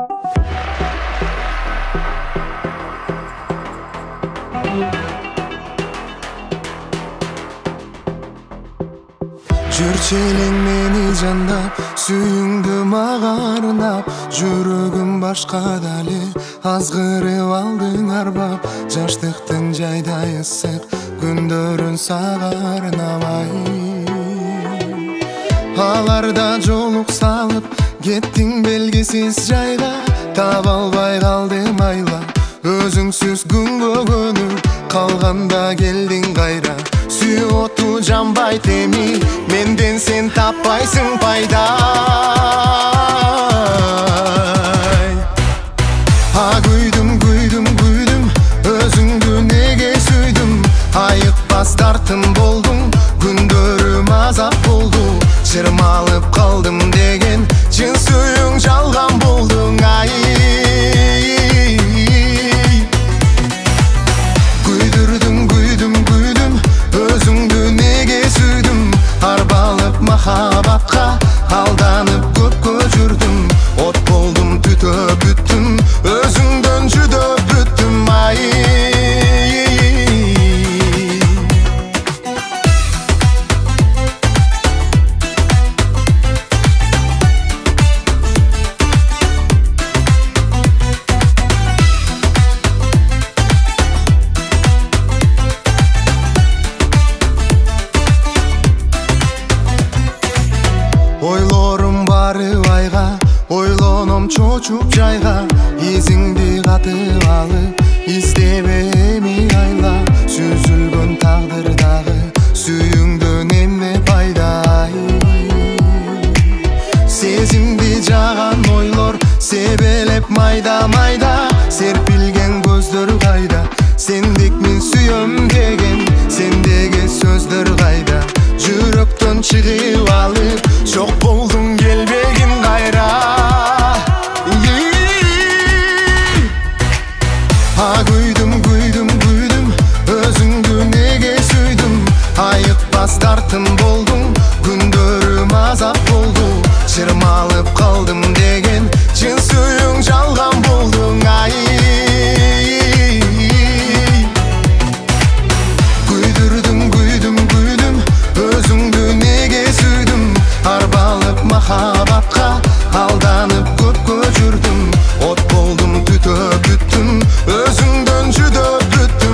Жүрчү элең мени жандап, сүйүңдү мага арнап, жүрөгүм башка дали азгырып алдың арбап, жаштыктын жайдай ысык күндөрүн сага арнабай. Аларда жолук салып, кеттиң белгисиз жайга, таба албай калдым айлап, өзүңсүз күнгө көнүп калганда келдиң кайра. Сүйүү оту жанбай теми, менден сен таппайсың пайда. Күйдүм, күйдүм, күйдүм, өзүңдү неге сүйдүм, айыкпас тартым болдуң, күндөрүм азап болду, чырмалып калдым деген чын сүйүүң жалган болдуң. Күйдүрдүм, күйдүм, күйдүм, өзүңдү неге сүйдүм, арбалып махабатка алданып көпкө жүрдүм, от болдум түтөп бүттүм, өзүңдөн жүдөп бүттүм. Ойлорум барып айга, ойлоном чочуп жайга, изиңди катып алып, издебе эми айла, сүзүлгөн тагдырдагы сүйүүңдөн эмне пайда. Сезимди жаган ойлор себелеп майда-майда, серпилген көздөр кайда, сендик мен сүйөм деген сендеги сөздөр кайда, жүрөктөн чыгып алып жок болдуң келбегин кайра. Күйдүм, күйдүм, күйдүм, өзүңдү неге сүйдүм, айыкпас тартым болдуң, күндөрүм азап болду, чырмалып калдым деген чын сүйүүң жалган болдуң. Күйдүрдүм, күйдүм, күйдүм, өзүңдү неге сүйдүм, арбалып махабатка алданып көпкө жүрдүм, от болдум түтөп бүттүм, өзүңдөн жүдөп бүттүм.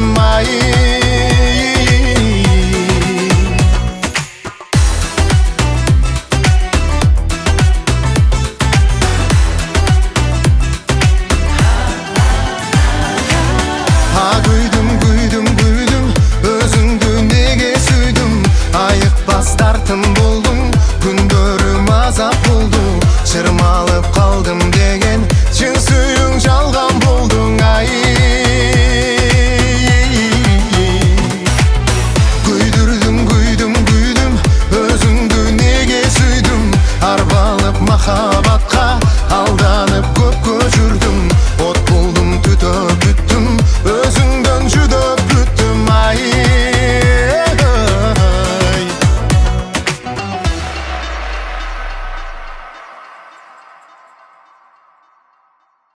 Күйдүм, күйдүм, күйдүм, өзүңдү неге сүйдүм, айыкпас тартым